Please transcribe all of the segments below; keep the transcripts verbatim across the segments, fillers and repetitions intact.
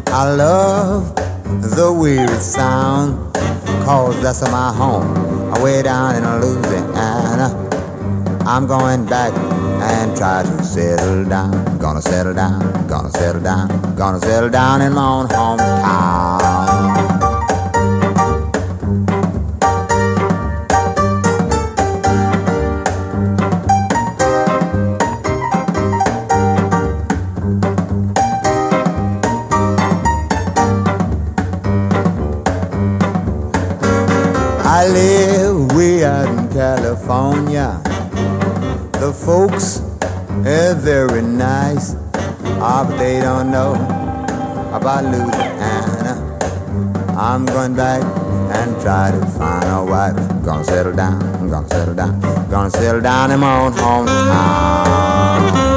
I love the weird sound, cause that's my home, way down in Louisiana. I'm going back and try to settle down. Gonna settle down, gonna settle down, gonna settle down in my own hometown. I live way out in California. The folks are very nice, ah, but they don't know about Louisiana. I'm going back and try to find a wife. Gonna settle down, gonna settle down, gonna settle down in my own hometown.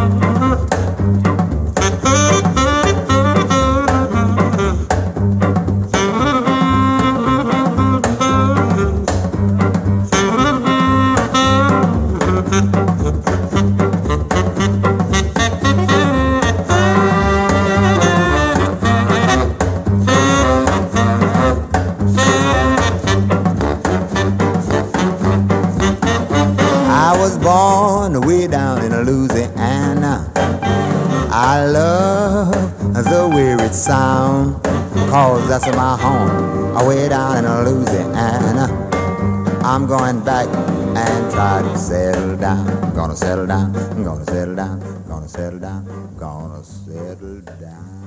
I was born way down in Louisiana. I love the weird sound, cause that's my home, way down in Louisiana. I'm going back and try to settle down. Gonna settle down, gonna settle down, gonna settle down, gonna settle down.